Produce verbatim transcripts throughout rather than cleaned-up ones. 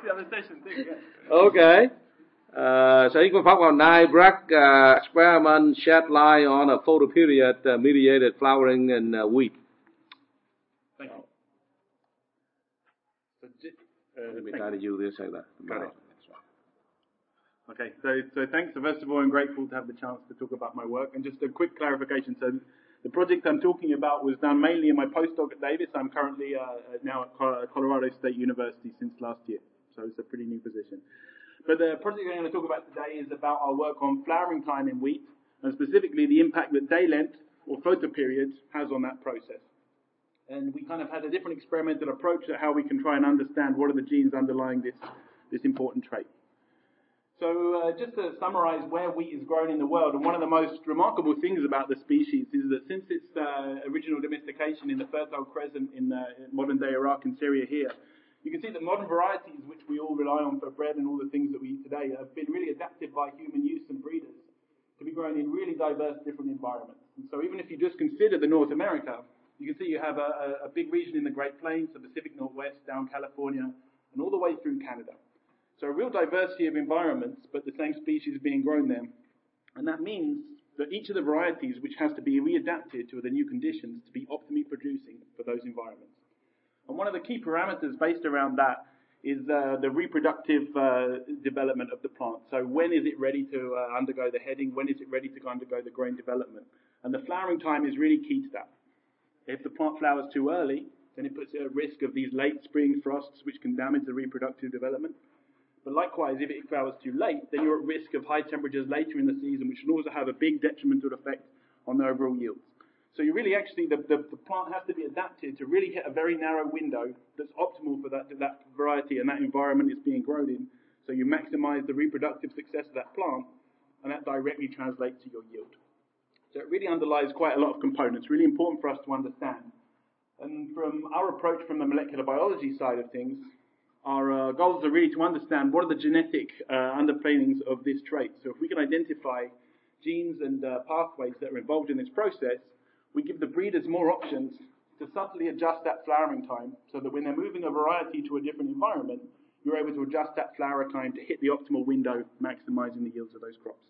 the other session too, yeah. Okay. Uh, so you can talk about nine Bragg uh, experiment shed light on a photoperiod uh, mediated flowering in uh, wheat. Thank you. So, uh, Let me try to use this like that. Got it. Okay, so, so thanks. So first of all, I'm grateful to have the chance to talk about my work. And just a quick clarification. So the project I'm talking about was done mainly in my postdoc at Davis. I'm currently uh, now at Colorado State University since last year. So it's a pretty new position. But the project I'm going to talk about today is about our work on flowering time in wheat, and specifically the impact that day length or photoperiod has on that process. And we kind of had a different experimental approach at how we can try and understand what are the genes underlying this, this important trait. So uh, just to summarize where wheat is grown in the world, and one of the most remarkable things about the species is that since its uh, original domestication in the Fertile Crescent in uh, modern-day Iraq and Syria here, you can see that modern varieties, which we all rely on for bread and all the things that we eat today, have been really adapted by human use and breeders to be grown in really diverse different environments. And so even if you just consider the North America, you can see you have a, a big region in the Great Plains, the Pacific Northwest, down California, and all the way through Canada. So a real diversity of environments, but the same species being grown there. And that means that each of the varieties which has to be readapted to the new conditions to be optimally producing for those environments. And one of the key parameters based around that is uh, the reproductive uh, development of the plant. So when is it ready to uh, undergo the heading? When is it ready to undergo the grain development? And the flowering time is really key to that. If the plant flowers too early, then it puts it at risk of these late spring frosts which can damage the reproductive development. But likewise, if it flowers too late, then you're at risk of high temperatures later in the season, which can also have a big detrimental effect on the overall yields. So you really actually, the, the, the plant has to be adapted to really hit a very narrow window that's optimal for that, that variety and that environment it's being grown in. So you maximize the reproductive success of that plant, and that directly translates to your yield. So it really underlies quite a lot of components, really important for us to understand. And from our approach from the molecular biology side of things, our uh, goals are really to understand what are the genetic uh, underpinnings of this trait. So if we can identify genes and uh, pathways that are involved in this process, we give the breeders more options to subtly adjust that flowering time so that when they're moving a variety to a different environment, you're able to adjust that flower time to hit the optimal window, maximizing the yields of those crops.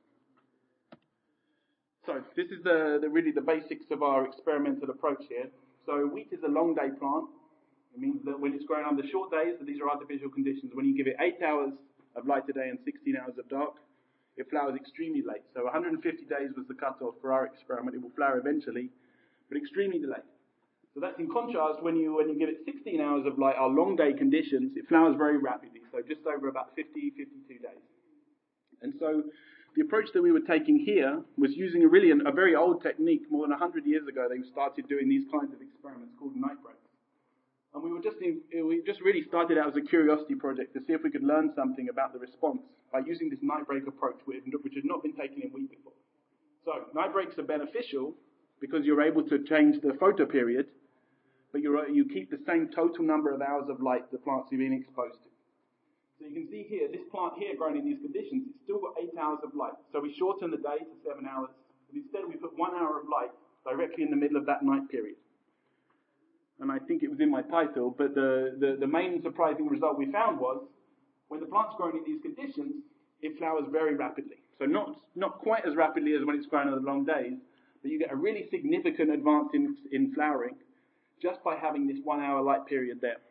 So this is the, the really the basics of our experimental approach here. So wheat is a long day plant. It means that when it's grown under short days, so these are artificial conditions, when you give it eight hours of light a day and sixteen hours of dark, it flowers extremely late. So one hundred fifty days was the cutoff for our experiment. It will flower eventually, but extremely delayed. So that's in contrast when you when you give it sixteen hours of light, our long day conditions, it flowers very rapidly, so just over about fifty, fifty-two days. And so the approach that we were taking here was using a really a very old technique. More than one hundred years ago, they started doing these kinds of experiments called night breaks. And we were just in, we just really started out as a curiosity project to see if we could learn something about the response by using this night break approach, which had not been taken in wheat before. So night breaks are beneficial because you're able to change the photoperiod, but you're, you keep the same total number of hours of light the plants are being exposed to. So you can see here, this plant here grown in these conditions, it's still got eight hours of light. So we shorten the day to seven hours, but instead we put one hour of light directly in the middle of that night period. And I think it was in my title, but the, the, the main surprising result we found was, when the plant's grown in these conditions, it flowers very rapidly. So not, not quite as rapidly as when it's grown on the long days, but you get a really significant advance in, in flowering just by having this one hour light period there.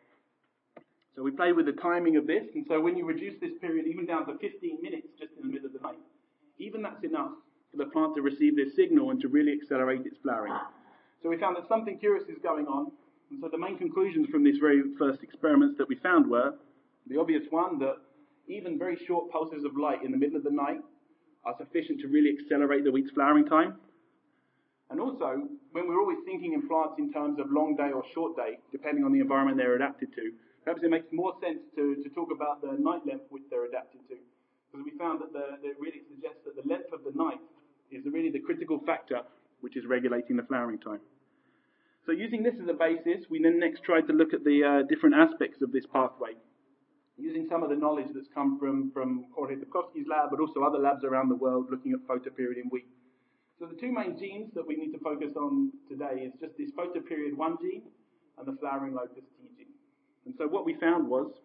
So we played with the timing of this, and so when you reduce this period even down to fifteen minutes just in the middle of the night, even that's enough for the plant to receive this signal and to really accelerate its flowering. So we found that something curious is going on. And so the main conclusions from these very first experiments that we found were, the obvious one, that even very short pulses of light in the middle of the night are sufficient to really accelerate the wheat's flowering time. And also, when we're always thinking in plants in terms of long day or short day, depending on the environment they're adapted to, perhaps it makes more sense to, to talk about the night length which they're adapted to. Because we found that, the, that it really suggests that the length of the night is really the critical factor which is regulating the flowering time. So using this as a basis, we then next tried to look at the uh, different aspects of this pathway, using some of the knowledge that's come from, from Jorge Dubkovsky's lab, but also other labs around the world looking at photoperiod in wheat. So the two main genes that we need to focus on today is just this photoperiod one gene and the flowering locus T gene. And so what we found was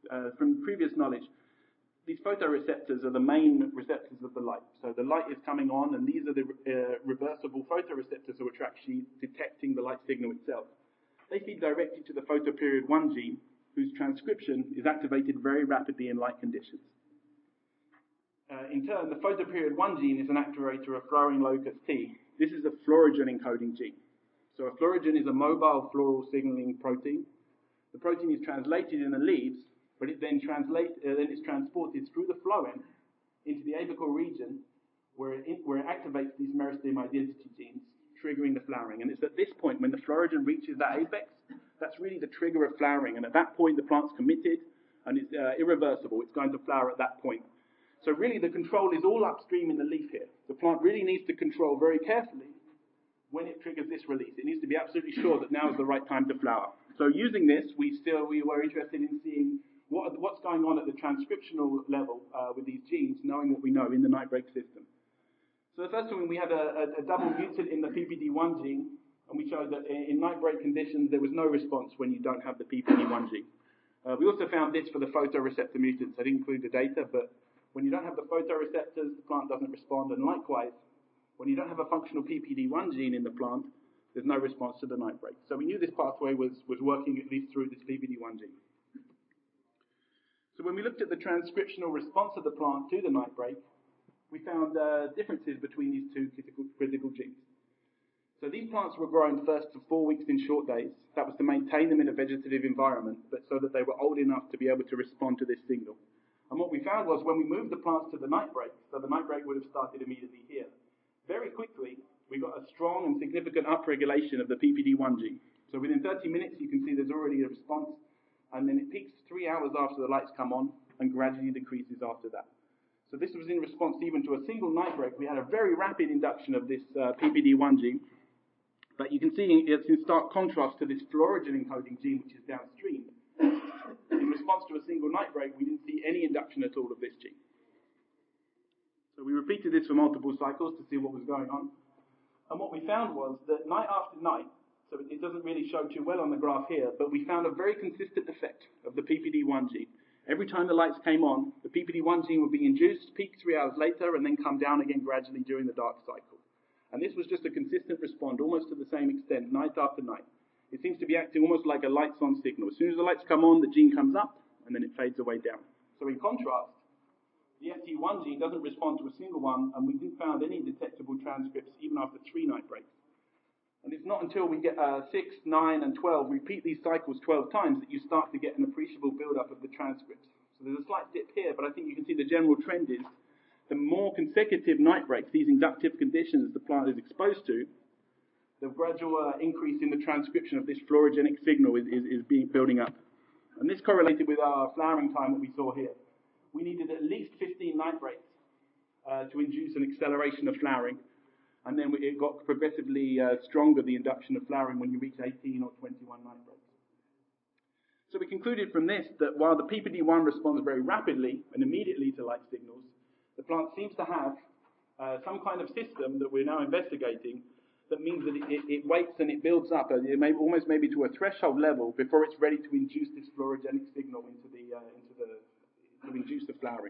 Uh, from previous knowledge, these photoreceptors are the main receptors of the light. So the light is coming on, and these are the uh, reversible photoreceptors which are actually detecting the light signal itself. They feed directly to the photoperiod one gene, whose transcription is activated very rapidly in light conditions. Uh, in turn, the photoperiod one gene is an activator of flowering locus T. This is a fluorogen encoding gene. So a fluorogen is a mobile floral signaling protein. The protein is translated in the leaves, but it then, translate, uh, then is transported through the phloem into the apical region where it, where it activates these meristem identity genes, triggering the flowering. And it's at this point, when the fluorogen reaches that apex, that's really the trigger of flowering. And at that point, the plant's committed, and it's uh, irreversible. It's going to flower at that point. So really, the control is all upstream in the leaf here. The plant really needs to control very carefully when it triggers this release. It needs to be absolutely sure that now is the right time to flower. So using this, we still we were interested in seeing what, what's going on at the transcriptional level uh, with these genes, knowing what we know in the night break system. So the first one, we had a, a, a double mutant in the P P D one gene, and we showed that in, in night break conditions, there was no response when you don't have the P P D one gene. Uh, we also found this for the photoreceptor mutants. I didn't include the data, but when you don't have the photoreceptors, the plant doesn't respond, and likewise, when you don't have a functional P P D one gene in the plant, there's no response to the night break. So we knew this pathway was, was working at least through this P P D one gene. So when we looked at the transcriptional response of the plant to the night break, we found uh, differences between these two critical, critical genes. So these plants were grown first for four weeks in short days. That was to maintain them in a vegetative environment, but so that they were old enough to be able to respond to this signal. And what we found was when we moved the plants to the night break, so the night break would have started immediately here, very quickly we got a strong and significant upregulation of the P P D one gene. So within thirty minutes you can see there's already a response, and then it peaks three hours after the lights come on and gradually decreases after that. So this was in response even to a single night break. We had a very rapid induction of this uh, P P D one gene, but you can see it's in stark contrast to this fluorogen encoding gene, which is downstream. In response to a single night break, we didn't see any induction at all of this gene. So we repeated this for multiple cycles to see what was going on. And what we found was that night after night, so it doesn't really show too well on the graph here, but we found a very consistent effect of the P P D one gene. Every time the lights came on, the P P D one gene would be induced, peak three hours later, and then come down again gradually during the dark cycle. And this was just a consistent response, almost to the same extent, night after night. It seems to be acting almost like a lights-on signal. As soon as the lights come on, the gene comes up, and then it fades away down. So in contrast, the F T one gene doesn't respond to a single one, and we didn't find any detectable transcripts even after three night breaks. And it's not until we get uh, six, nine, and twelve, repeat these cycles twelve times, that you start to get an appreciable build-up of the transcripts. So there's a slight dip here, but I think you can see the general trend is the more consecutive night breaks, these inductive conditions the plant is exposed to, the gradual uh, increase in the transcription of this fluorogenic signal is, is, is being, building up. And this correlated with our flowering time that we saw here. We needed at least fifteen night breaks uh, to induce an acceleration of flowering. And then it got progressively uh, stronger, the induction of flowering, when you reach eighteen or twenty-one night breaks. So we concluded from this that while the P P D one responds very rapidly and immediately to light signals, the plant seems to have uh, some kind of system that we're now investigating that means that it, it, it waits and it builds up, uh, it may, almost maybe to a threshold level before it's ready to induce this fluorogenic signal into the, uh, into the, to induce the flowering.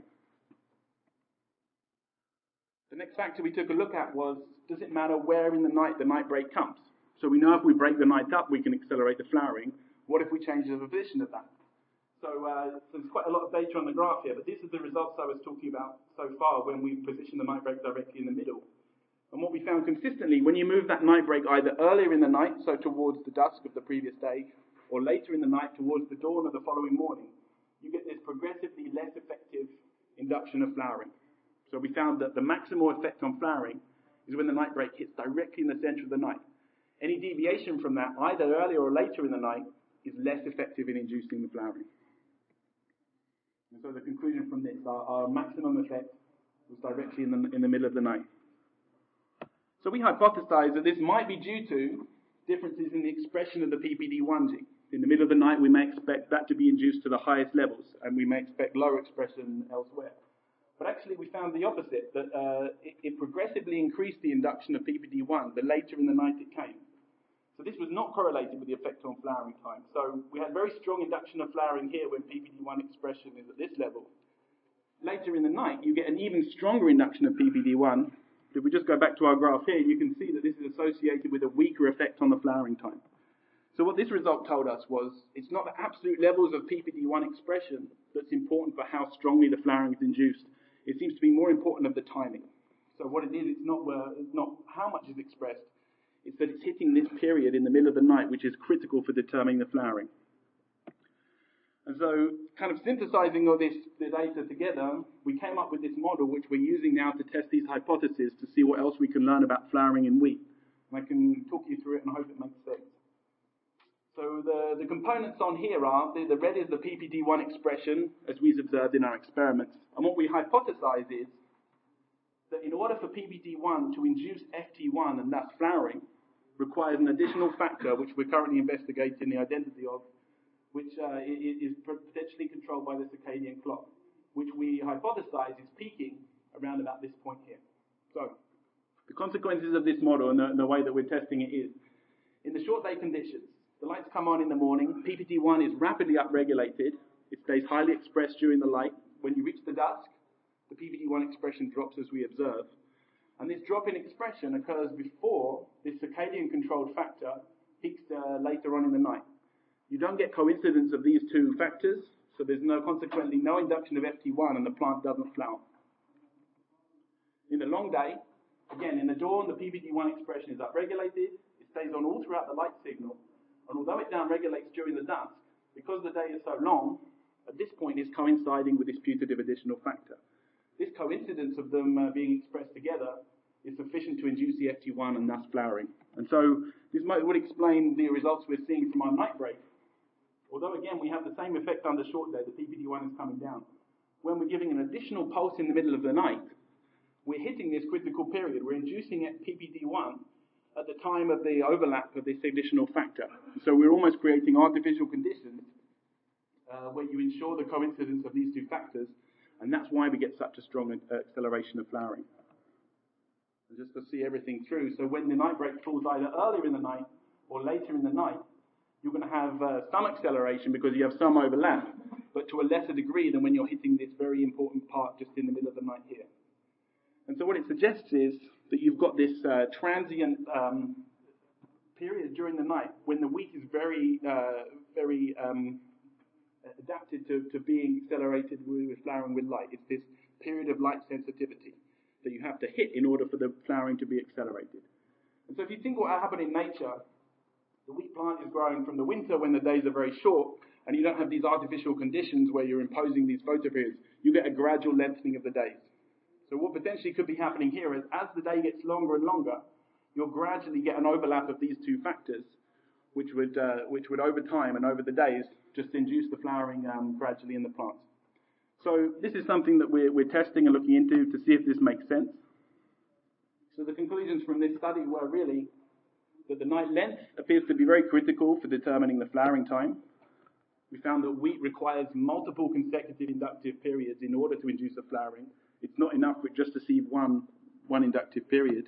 The next factor we took a look at was, does it matter where in the night the night break comes? So we know if we break the night up, we can accelerate the flowering. What if we change the position of that? So, uh, so there's quite a lot of data on the graph here, but this is the results I was talking about so far when we position the night break directly in the middle. And what we found consistently, when you move that night break either earlier in the night, so towards the dusk of the previous day, or later in the night towards the dawn of the following morning, you get this progressively less effective induction of flowering. So we found that the maximal effect on flowering is when the night break hits directly in the center of the night. Any deviation from that, either earlier or later in the night, is less effective in inducing the flowering. And so the conclusion from this, our, our maximum effect was directly in the, in the middle of the night. So we hypothesized that this might be due to differences in the expression of the P P D one gene. In the middle of the night, we may expect that to be induced to the highest levels, and we may expect lower expression elsewhere. But actually, we found the opposite, that uh, it, it progressively increased the induction of P P D one the later in the night it came. So this was not correlated with the effect on flowering time. So we had very strong induction of flowering here when P P D one expression is at this level. Later in the night, you get an even stronger induction of P P D one. If we just go back to our graph here, you can see that this is associated with a weaker effect on the flowering time. So what this result told us was it's not the absolute levels of P P D one expression that's important for how strongly the flowering is induced. It seems to be more important of the timing. So what it is, it's not, uh, it's not how much is expressed, it's that it's hitting this period in the middle of the night, which is critical for determining the flowering. And so, kind of synthesizing all this the data together, we came up with this model which we're using now to test these hypotheses to see what else we can learn about flowering in wheat. And I can talk you through it and I hope it makes sense. So the, the components on here are, the, the red is the P P D one expression as we've observed in our experiments. And what we hypothesize is that in order for P P D one to induce F T one and thus flowering, requires an additional factor which we're currently investigating the identity of, which uh, is potentially controlled by the circadian clock, which we hypothesize is peaking around about this point here. So, the consequences of this model and the, and the way that we're testing it is, in the short day conditions, the lights come on in the morning, P P D one is rapidly upregulated, it stays highly expressed during the light. When you reach the dusk, the P P D one expression drops as we observe. And this drop in expression occurs before this circadian controlled factor peaks uh, later on in the night. You don't get coincidence of these two factors, so there's no, consequently no induction of F T one and the plant doesn't flower. In the long day, again, in the dawn, the P P D one expression is upregulated, it stays on all throughout the light signal, and although it downregulates during the dusk, because the day is so long, at this point is coinciding with this putative additional factor. This coincidence of them uh, being expressed together is sufficient to induce the F T one and thus flowering. And so this might, would explain the results we're seeing from our night break. Although again we have the same effect under short day, the P P D one is coming down. When we're giving an additional pulse in the middle of the night, we're hitting this critical period. We're inducing P P D one at the time of the overlap of this additional factor. So we're almost creating artificial conditions uh, where you ensure the coincidence of these two factors, and that's why we get such a strong uh, acceleration of flowering. And just to see everything through, so when the night break falls either earlier in the night or later in the night, you're going to have uh, some acceleration because you have some overlap, but to a lesser degree than when you're hitting this very important part just in the middle of the night here. And so what it suggests is that you've got this uh, transient um, period during the night when the wheat is very, uh, very um, adapted to, to being accelerated with, with flowering with light. It's this period of light sensitivity that you have to hit in order for the flowering to be accelerated. And so if you think what happened in nature, the wheat plant is growing from the winter when the days are very short, and you don't have these artificial conditions where you're imposing these photoperiods. You get a gradual lengthening of the days. So what potentially could be happening here is as the day gets longer and longer, you'll gradually get an overlap of these two factors, which would, uh, which would over time and over the days just induce the flowering um, gradually in the plants. So this is something that we're, we're testing and looking into to see if this makes sense. So the conclusions from this study were really that the night length appears to be very critical for determining the flowering time. We found that wheat requires multiple consecutive inductive periods in order to induce a flowering. It's not enough with just to see one, one inductive period.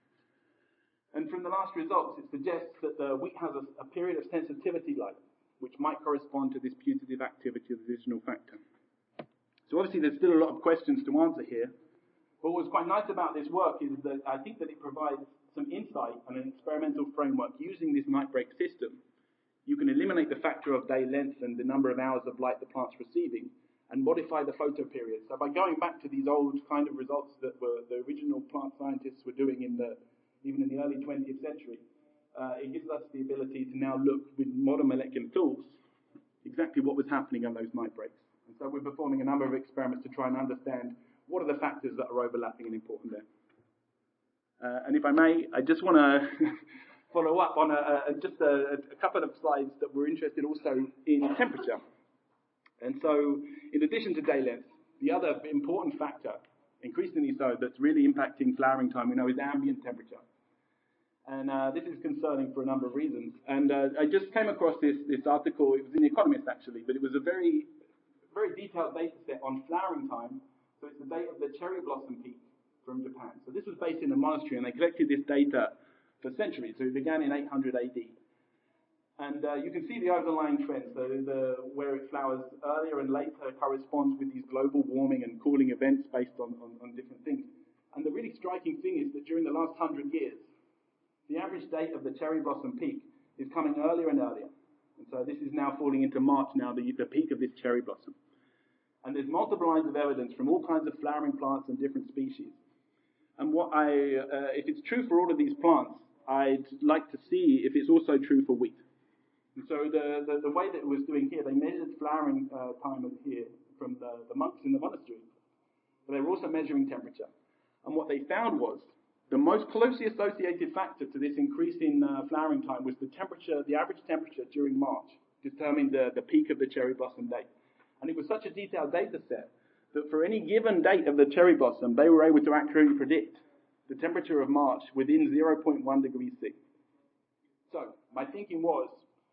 And from the last results, it suggests that the wheat has a, a period of sensitivity light, which might correspond to this putative activity of the additional factor. So obviously there's still a lot of questions to answer here. But what's quite nice about this work is that I think that it provides some insight and an experimental framework using this night break system. You can eliminate the factor of day length and the number of hours of light the plant's receiving and modify the photo period. So by going back to these old kind of results that were the original plant scientists were doing in the, even in the early twentieth century, uh, it gives us the ability to now look with modern molecular tools exactly what was happening on those night breaks. And so we're performing a number of experiments to try and understand what are the factors that are overlapping and important there. Uh, and if I may, I just want to follow up on a, a, just a, a couple of slides that were interested also in temperature. And so, in addition to day length, the other important factor, increasingly so, that's really impacting flowering time, we know, is ambient temperature. And uh, this is concerning for a number of reasons. And uh, I just came across this, this article, it was in The Economist actually, but it was a very, very detailed data set on flowering time. So it's the date of the cherry blossom peak from Japan. So this was based in a monastery, and they collected this data for centuries. So it began in eight hundred A D. And uh, you can see the underlying trends. So the, where it flowers earlier and later corresponds with these global warming and cooling events based on, on, on different things. And the really striking thing is that during the last hundred years, the average date of the cherry blossom peak is coming earlier and earlier. And so this is now falling into March now, the, the peak of this cherry blossom. And there's multiple lines of evidence from all kinds of flowering plants and different species. And what I, uh, if it's true for all of these plants, I'd like to see if it's also true for wheat. And so the, the, the way that it was doing here, they measured flowering uh, time of here from the, the monks in the monastery. But they were also measuring temperature. And what they found was the most closely associated factor to this increase in uh, flowering time was the temperature, the average temperature during March, determined the, the peak of the cherry blossom date. And it was such a detailed data set that for any given date of the cherry blossom, they were able to accurately predict the temperature of March within zero point one degrees C. So my thinking was,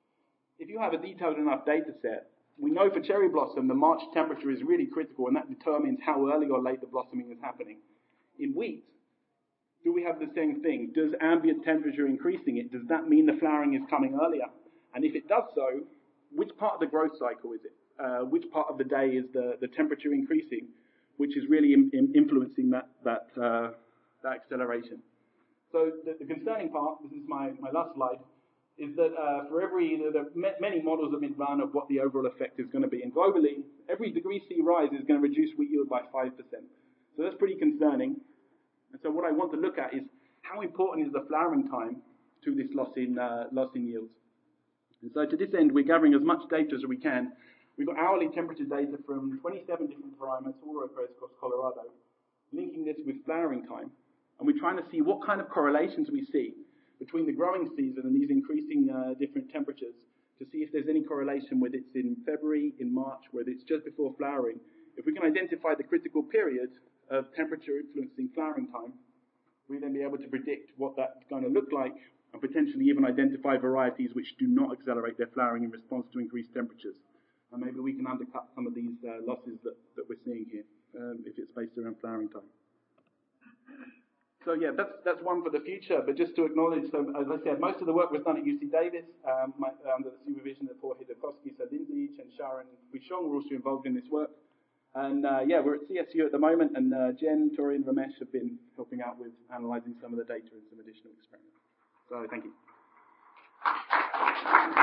if you have a detailed enough data set, we know for cherry blossom the March temperature is really critical, and that determines how early or late the blossoming is happening. In wheat, do we have the same thing? Does ambient temperature increasing it, does that mean the flowering is coming earlier? And if it does so, which part of the growth cycle is it? Uh, which part of the day is the, the temperature increasing, which is really in, in influencing that, that, uh, that acceleration? So the, the concerning part, this is my, my last slide, is that uh, for every, there are many models have been run of what the overall effect is going to be. And globally, every degree C rise is going to reduce wheat yield by five percent. So that's pretty concerning. And so what I want to look at is how important is the flowering time to this loss in, uh, loss in yields. And so to this end, we're gathering as much data as we can. We've got hourly temperature data from twenty-seven different environments all across Colorado, linking this with flowering time. And we're trying to see what kind of correlations we see between the growing season and these increasing uh, different temperatures, to see if there's any correlation, whether it's in February, in March, whether it's just before flowering. If we can identify the critical period of temperature influencing flowering time, we'll then be able to predict what that's going to look like, and potentially even identify varieties which do not accelerate their flowering in response to increased temperatures. And maybe we can undercut some of these uh, losses that, that we're seeing here, um, if it's based around flowering time. So yeah, that's that's one for the future. But just to acknowledge, so as I said, most of the work was done at U C Davis um, my, under the supervision of Paul Hidakovsky. So Lindsay, Chen Sharon, Huishong were also involved in this work. And uh, yeah, we're at C S U at the moment, and uh, Jen, Tori, and Ramesh have been helping out with analysing some of the data and some additional experiments. So thank you.